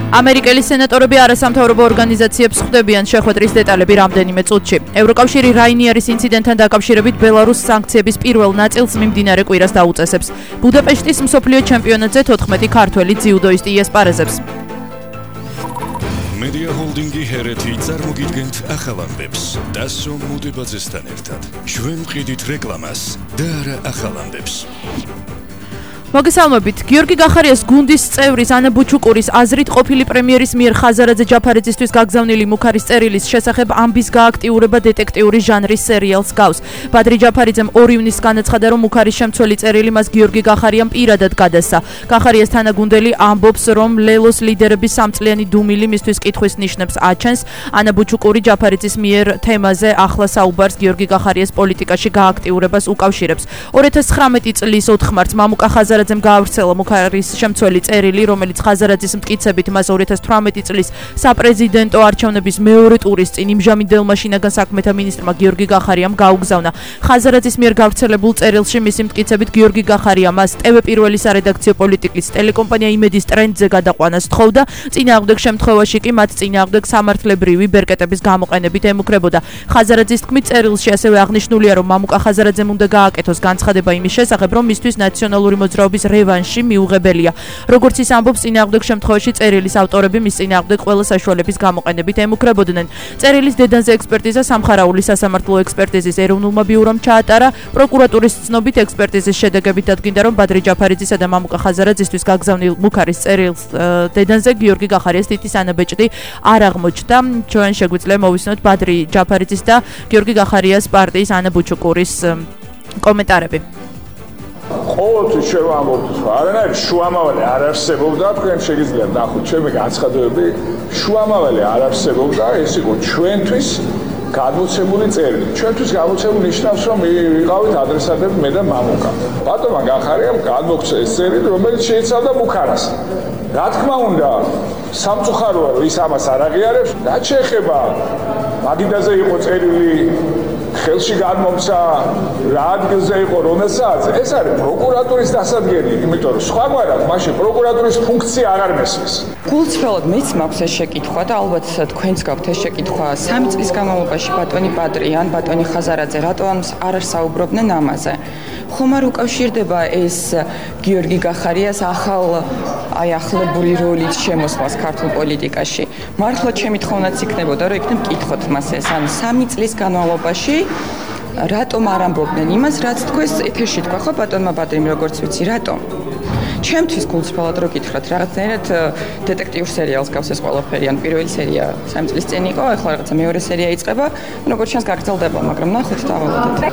ამერიკელი სენატორები არასამთავრობო ორგანიზაციებს ხვდებიან შეხვედრის დეტალები რამდენიმე წუთში. ევროკავშირი რაინიერის ინციდენტთან დაკავშირებით ბელარუსს სანქციების პირველ ნაწილს მიმდინარე კვირას დაუწესებს. ბუდაპეშტის მსოფლიო ჩემპიონატზე 14 ქართველი ძიუდოისტი იასპარეზებს. Media Holdingi Hereti წარმოგიდგენთ ახალ ამბებს. დასო მუდებაძესთან ერთად. ჩვენ ვყიდით რეკლამას და არა ახალ ამბებს. მოგესალმებით. გიორგი გახარიას გუნდის წევრის ანა ბუჩუკურის აზრით ყოფილი პრემიერის მიერ ხაზარაძე ჯაფარიძისთვის გაგზავნილი მუქარის წერილის შესახებ ამბის გააქტიურება დეტექტიური ჟანრის სერიალს გავს. ბადრი ჯაფარიძემ 2 ივნისს განაცხადა, რომ მუქარის შემცველი წერილი მას გიორგი გახარიამ პირადად გადასცა. გახარიას თანაგუნდელი ამბობს, რომ ლელოს ლიდერების სამწლიანი დუმილი მისთვის კითხვის ნიშნებს აჩენს. ანა ბუჩუკური ჯაფარიძის მიერ თემაზე ახლა საუბარს გიორგი გახარიას პოლიტიკაში გააქტიურებას უკავშირებს. 2019 წლის 4 მარტს მამუკა ხაზარაძემ გაავრცელა მუქარის შემცველი წერილი, რომელიც ხაზარაძის მტკიცებით მას 2018 წლის საპრეზიდენტო არჩევნების მეორე ტურის წინ იმჟამინდელმა შინაგან საქმეთა მინისტრმა გიორგი გახარიამ გაუგზავნა. ხაზარაძის მიერ გავრცელებულ წერილში მისი მტკიცებით გიორგი გახარია მას TV პირველი სარედაქციო პოლიტიკის ტელეკომპანია იმედის ტრენდზე გადაყვანას თხოვდა. წინააღმდეგ შემთხვევაში კი მათ წინააღმდეგ სამართლებრივი ბერკეტების გამოყენებით ემუქრებოდა. ხაზარაძის თქმით, წერილში ასევე აღნიშნულია, რომ მამუკა ხაზარაძემ უნდა გააკეთოს განცხადება იმის შესახებ, რომ მისთვის ნაციონალური მოძრაობის რევანში მიუღებელია. როგორც ის ამბობს, წინააღმდეგ შემთხვევაში წერილის ავტორები მის წინააღმდეგ ყველა საშუალების გამოყენებით ემუქრებოდნენ. წერილის დედანზე ექსპერტიზა სამხარაული სასამართლო ექსპერტიზის ეროვნულმა ბიურომ ჩაატარა. პროკურატურის ცნობით ექსპერტიზის შედეგებით დადგინდა, რომ ბადრი ჯაფარიძისა და მამუკა ხაზარაძისთვის გაგზავნილ მუქარის წერილს დედანზე გიორგი გახარიას თითი სანაბეჭდი არ აღმოჩნდა. ჩვენ შეგვიძლია მოვისმინოთ ბადრი ჯაფარიძის და გიორგი გახარიას პარტიის ანა ბუჩუკურის კომენტარები. ყოველთვის შევამბობთ, არანაირი შუამავალი არ არსებობდა, თქვენ შეგიძლიათ ნახოთ ჩემი განცხადებები, შუამავალი არ არსებობდა, ეს იყო ჩვენთვის გადმოცემული წერილი. ჩვენთვის გადმოცემული ნიშნავს, რომ ვიყავით ადრესატები მე და მამუკა. ბატონმა გახარიამ გადმოგცა ეს წერილი, რომელიც შეიცავდა მუქარას. რა თქმა უნდა, სამწუხაროა, ის ამას არ აღიარებს. რაც შეეხება მაგიდაზე იყო წერილი, ხელში გადმომცა, რა ადგილზე იყო, რომელსაც ეს არის პროკურატურის დასადგენილი, იმიტომ რომ სხვაგვარ აქვს, მაშინ პროკურატურის ფუნქცია აღარ მესმის. გულწრფელად მეც მაქვს ეს შეკითხვა და ალბათ თქვენც გაქვთ ეს შეკითხვა. 3 წლის განმავლობაში ბატონი ბადრი ან ბატონი ხაზარაძე რატო არ საუბრობდნენ ამაზე? ხომ არ უკავშირდება ეს გიორგი გახარიას ახალებული როლით შემოსვლას ქართულ პოლიტიკაში? მართლა ჩემი თხოვნაც იქნებოდა, რომ იქნებ მკითხოთ მას ეს, ან 3 წლის განმავლობაში რატომ არ ამბობდნენ იმას, რაც თქვენს ეთერში თქვა ხო ბატონმა ბადრიმ, როგორც ვიცი, რატომ? ჩემთვის გულწრფელად რო გითხრათ, რაღაცნაირად დეტექტიურ სერიალს გავს ეს ყველაფერი, ან პირველი სერია 3 წლის წინ იყო, ახლა რაღაცა მეორე სერია იწყება, როგორც ჩანს გაგრძელდება, მაგრამ ნახოთ დავალოდეთ.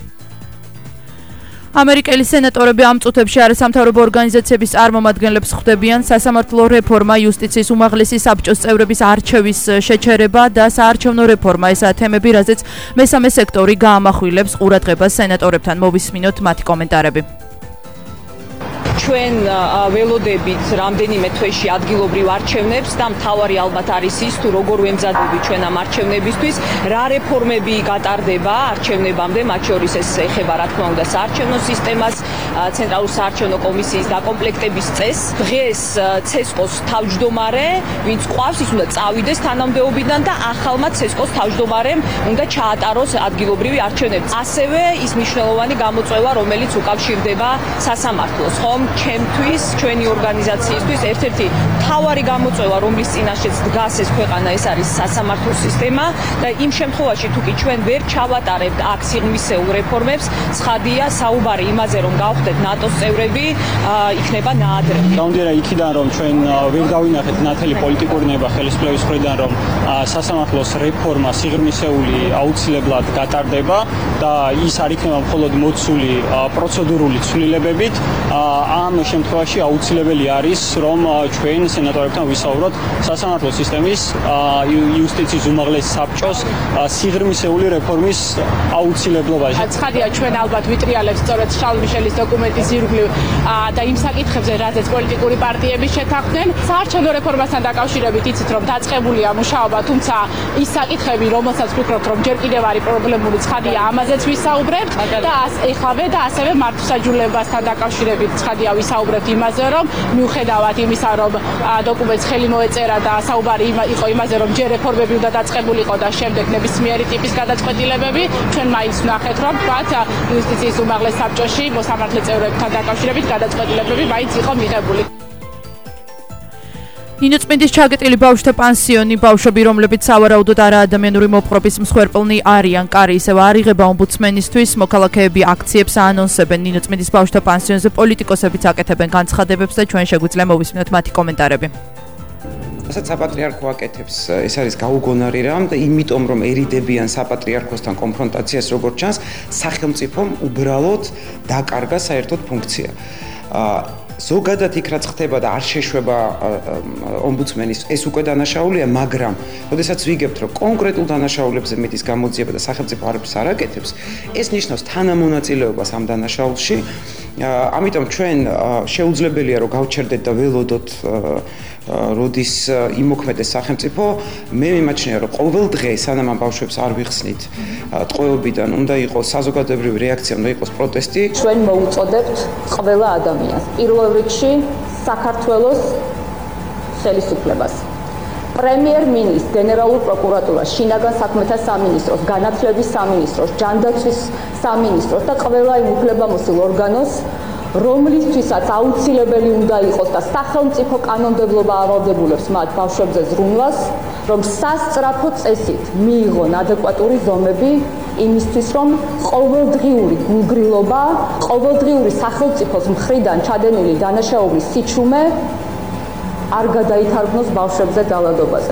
ამერიკელი სენატორები ამ წუთებში არასამთავრობო ორგანიზაციების წარმომადგენლებს ხვდებიან. სასამართლო რეფორმა, იუსტიციის უმაღლესი საბჭოს წევრების არჩევის შეჩერება და საარჩევნო რეფორმა, ესაა თემები, რაზეც მესამე სექტორი გაამახვილებს ყურადღებას სენატორებთან. მოვისმინოთ მათი კომენტარები. ჩვენ ველოდებით რამდენიმე თვეში ადგილობრივ არჩევნებს და მთავარი ალბათ არის ის, თუ როგორ ვემზადები ჩვენ ამ არჩევნებისთვის, რა რეფორმები გატარდება არჩევნებამდე, მათ შორის ეს ეხება რა თქმა უნდა საარჩევნო სისტემას, ცენტრალური საარჩევნო კომისიის დაკომპლექტების წესს. დღეს ცესკოს თავმჯდომარე, ვინც ყვავს, ის უნდა წავიდეს თანამდებობიდან და ახალმა ცესკოს თავმჯდომარემ უნდა ჩაატაროს ადგილობრივი არჩევნები. ასევე ის მნიშვნელოვანი გამოწვევა, რომელიც უკავშირდება სასამართლოს, ხომ? ჩემთვის, ჩვენი ორგანიზაციისთვის ერთ-ერთი მთავარი გამოწვევა, რომლის წინაშეც დგას ეს ქვეყანა, ეს არის სასამართლო სისტემა და იმ შემთხვევაში თუ კი ჩვენ ვერ ჩავატარებთ აქ სიღრმისეულ რეფორმებს, ცხადია საუბარი იმაზე, რომ გავხდეთ ნატოს წევრები, იქნება ნაადრევი. გამომდინარე იქიდან, რომ ჩვენ ვერ გავინახეთ ნათელი პოლიტიკური ნება ხელისუფლების მხრიდან, რომ სასამართლოს რეფორმა სიღრმისეული აუცილებლად გატარდება და ის არ იქნება მხოლოდ მოცული პროცედურული ცვლილებებით, ამ შემთხვევაში აუცილებელი არის, რომ ჩვენ სენატორებთან ვისაუბროთ სასამართლო სისტემის იუსტიციის უმაღლესი საბჭოს სიღრმისეული რეფორმის აუცილებლობაში. ცხადია, ჩვენ ალბათ ვიტრიალებთ სწორედ შარლ მიშელის დოკუმენტის ირგვლივ და იმ საკითხებზე, რაზეც პოლიტიკური პარტიები შეთანხმდნენ. საარჩევნო რეფორმასთან დაკავშირებით იცით, რომ დაწყებულია მუშაობა, თუმცა ის საკითხები, რომელსაც ვფიქრობ, რომ ჯერ კიდევ არის პრობლემური, ცხადია, ამაზეც ვისაუბრებთ და ეხლავე და ასევე მართლმსაჯულებასთან დაკავშირებით ცხადია მაშინია ვისაუბრებთ იმაზე, რომ მიუხედავად იმისა, რომ დოკუმენტს ხელი მოეწერა და საუბარი იყო იმაზე, რომ ჯერ რეფორმები უნდა დაწყებულიყო და შემდეგ ნებისმიერი ტიპის გადაწყვეტილებები, ჩვენ მაინც ვნახეთ, რომ თქვათ იუსტიციის უმაღლეს საბჭოში მოსამართლე წევრებთან დაკავშირებით გადაწყვეტილებები მაინც იყო მიღებული. ნინოწმინდის ჩაგეტილი ბავშვთა პანსიონი, ბავშვები, რომლებიც სავარაუდოდ არაადამიანური მოპყრობის მსხვერპლნი არიან, კარი ისევ არ იღება ომბუდსმენისთვის, მოქალაქეები აქციებს აანონსებენ ნინოწმინდის ბავშვთა პანსიონზე, პოლიტიკოსებიც აკეთებენ განცხადებებს და ჩვენ შეგვიძლია მოვისმინოთ მათი კომენტარები. რასაც საპატრიარქო აკეთებს, ეს არის გაუგონარი რამ და იმიტომ რომ ერიდებიან საპატრიარქოსთან კონფრონტაციას, როგორც ჩანს, სახელმწიფომ უბრალოდ დაკარგა საერთოდ ფუნქცია. ზოგადად იქ რაც ხდება და არ შეშვება ომბუდსმენის ეს უკვე დანაშაულია, მაგრამ როდესაც ვიგებთ რომ კონკრეტულ დანაშაულებზე მეტის გამოძიება და სახელმწიფო არაფერს არ აკეთებს, ეს ნიშნავს თანამონაწილეობას ამ დანაშაულში. ამიტომ ჩვენ შეუძლებელია რომ გავჩერდეთ და ველოდოთ როდის იმოქმედეს სახელმწიფო. მე მიმაჩნია რომ ყოველ დღე სანამ ამ ბავშვებს არ ვიხსნით ტყვეობიდან უნდა იყოს საზოგადოებრივი რეაქცია, უნდა იყოს პროტესტი. ჩვენ მოუწოდებთ ყველა ადამიანს, პირველ რიგში საქართველოს ხელისუფლებას, პრემიერ-მინისტრს, გენერალურ პროკურატურას, შინაგან საქმეთა სამინისტროს, განათლების სამინისტროს, ჯანდაცვის სამინისტროს და ყველა იმ უფლებამოსილ ორგანოს, რომლისთვისაც აუცილებელი უნდა იყოს და სახელმწიფო კანონმდებლობა ავალდებულებს მათ ბავშვებზე ზრუნვას, რომ სასწრაფო წესით მიიღონ ადეკვატური ზომები იმისთვის, რომ ყოველდღიური გულგრილობა, ყოველდღიური სახელმწიფოს მხრიდან ჩადენილი დანაშაულის სიჩუმე არ გადაითარგმნოს ბავშვებზე დალადობაზე.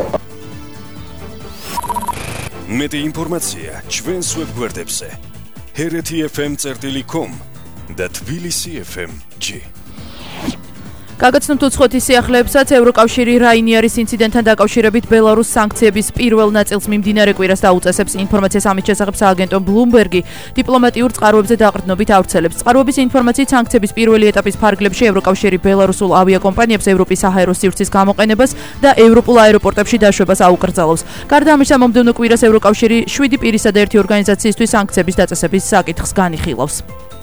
მეტი ინფორმაცია ჩვენს ვებგვერდებზე hereti.fm.com და Tbilisi FM-G. გაგაცნობთ უცხოეთის სიახლეებსაც, ევროკავშირი რაინიარის ინციდენტთან დაკავშირებით ბელარუს სანქციების პირველ ნაწილს მიმდინარე კვირას დაუწესებს. ინფორმაციას ამით შესახებ სააგენტო Bloomberg დიპლომატიურ წყაროებზე დაყრდნობით ავრცელებს. წყაროების ინფორმაციით სანქციების პირველი ეტაპის ფარგლებში ევროკავშირი ბელარუსულ ავიაკომპანიებს ევროპის საჰაერო სივრცის გამოყენებას და ევროპულ აეროპორტებში დაშვებას აუკრძალავს. გარდა ამისა, მომდევნო კვირას ევროკავშირი 7 პირისა და ერთი ორგანიზაციისთვის სანქციების დაწესების საკითხს განიხილავს.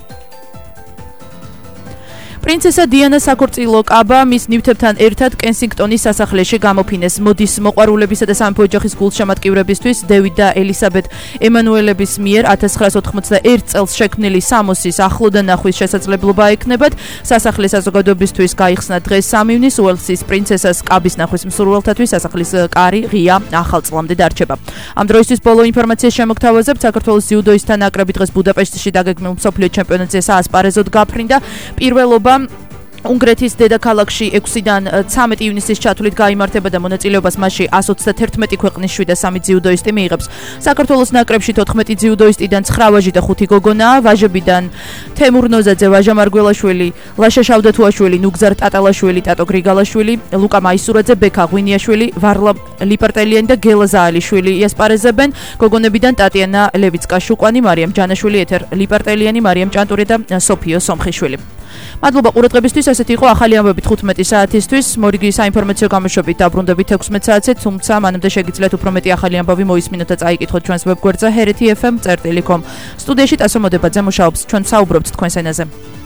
პრინცესა დიანა საქორწილო-კაბა მის ნივთებთან ერთად კენსინგტონის სასახლეში გამოფინეს. მოდის მოყვარულებისა და სამეფო ოჯახის გულშემატკივრებისთვის დევიდ და ელისაბედ ემანუელების მიერ 1991 წელს შექმნილი სამოსის ახლოდან ნახვის შესაძლებლობა ექნებათ. სასახლის საზოგადოებისთვის გაიხსნა დღეს სამივნის უელსის პრინცესას კაბის ნახვის მსურველთათვის სასახლის კარი ღია ახალ წლამდე დარჩება. ამ დროისთვის ბოლო ინფორმაციას შემოგთავაზებთ. საქართველოს ძიუდოისტთა ნაკრები დღეს ბუდაპეშტში დაგეგმილ მსოფლიო ჩემპიონატზე საასპარეზოდ გაფრინდა. პირველობა უნგრეთის დედაქალაქში 6-დან 13 ივნისის ჩათვლით გაიმართება და მონაწილეობას მასში 131 ქვეყნის 703 ძიუდოისტი მიიღებს. საქართველოს ნაკრებში 14 ძიუდოისტიდან 9 ვაჟი და 5 გოგონაა. ვაჟებიდან თემურ ნოზაძე, ვაჟა მარგველაშვილი, ლაშა შავდათუაშვილი, ნუგზარ ტატალაშვილი, ტატო გრიგალაშვილი, ლუკა მაისურაძე, ბექა ღვინიაშვილი, ვარლა ლიპარტელიანი და გელა ზაალიშვილი იასპარეზებენ. გოგონებიდან ტატიანა ლევიცკა-შუკვანი, მარიამ ჯანაშვილი, ეთერ ლიპარტელიანი, მარიამ ჭანტური და სოფიო სომხიშვილი. მადლობა ყურადღებისთვის. ასეთი იყო ახალი ამბები 15 საათისთვის. მორიგი საინფორმაციო გამოშვებით დაბრუნდებით 16 საათზე, თუმცა მანამდე შეგიძლიათ უფრო მეტი ახალი ამბები მოისმინოთ და წაიკითხოთ ჩვენს ვებგვერდზე hereti.fm.com. სტუდიაში ტასო მოდებაძე მუშაობს. ჩვენ საუბრობთ თქვენს ენაზე.